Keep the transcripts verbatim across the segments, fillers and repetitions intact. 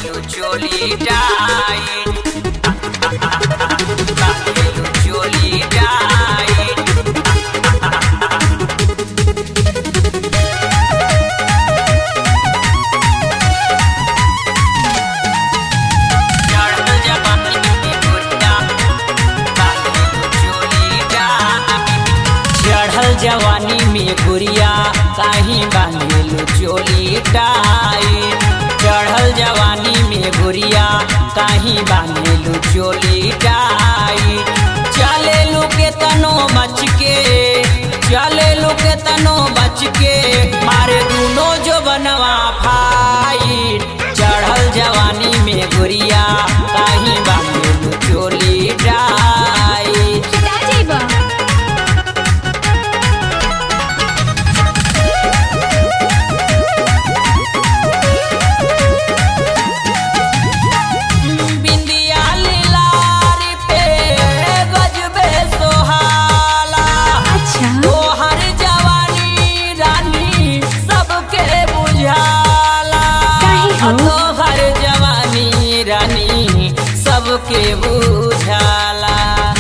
बांधेलू चोली टाइट बांधेलू चोली टाइट चढ़ल जवानी में गुरिया बांधेलू चोली टाइट चढ़ल जवानी में गुरिया काहीं बांधेलू चोली टाइट चढ़ल जवानी में गुरिया काहीं बांधेलू चोली टाइट चलेलू के तनो मच के चलेलू के तनो बच के मारे दूनो जो बनवा फाइट चढ़ल जवानी में गुरिया काहीं बांधेलू चोली टाइट पिता जइबा बिंदिया लीलारी पे गजबे सोहाला अच्छा तोहर जवानी रानी सबके बुझाला काहे हो? तोहर जवानी रानी सबके बुझाला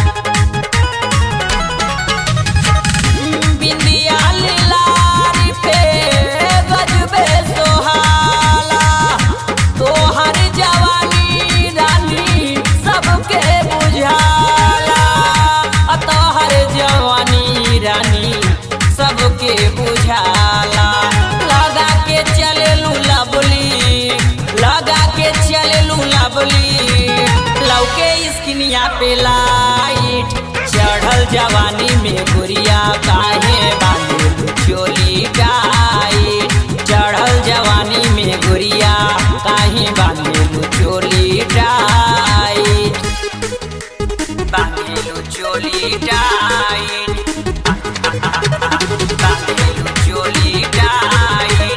बिंदिया लीलारी पे गजबे सोहाला तोहर जवानी रानी सबके बुझाला अ तोहर जवानी रानी सबके बुझाला लगा के चलेलू लबली लगा के चलेलू लबली लौके स्किनिया पे लाइट चढ़ल जवानी में गुरिया काहे बांधेलू चोली टाइट चढ़ल जवानी में गुरिया काहे बांधेलू चोली टाइट बांधेलू चोली टाइट बांधेलू चोली टाइट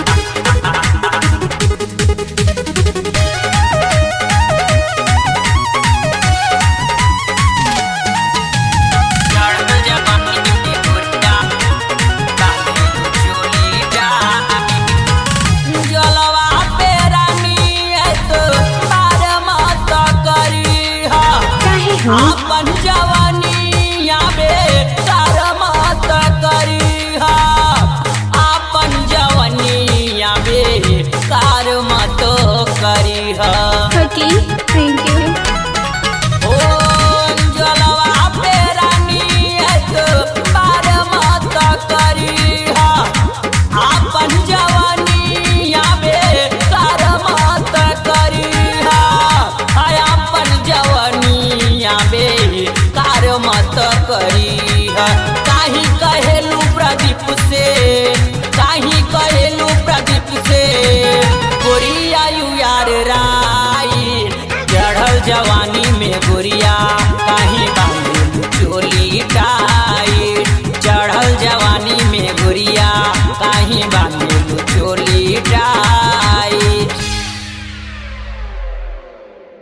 चढ़ल जवानी में गुरिया बांधेलू चोली टाइट जलवा पे रानी है तो पार मत करी हा काहे हो? अपन जवानी आबे तार मत करी हा अपन जवानी आबे तार मत करी हा ओके थैंक यू ओ जलवा पे रानी है तो पार मत करी हा अपन जवानी आबे तार मत करी हा हाय अपन जवानी आबे तार मत करी हा काहीं कहेलू प्रदीप से काहीं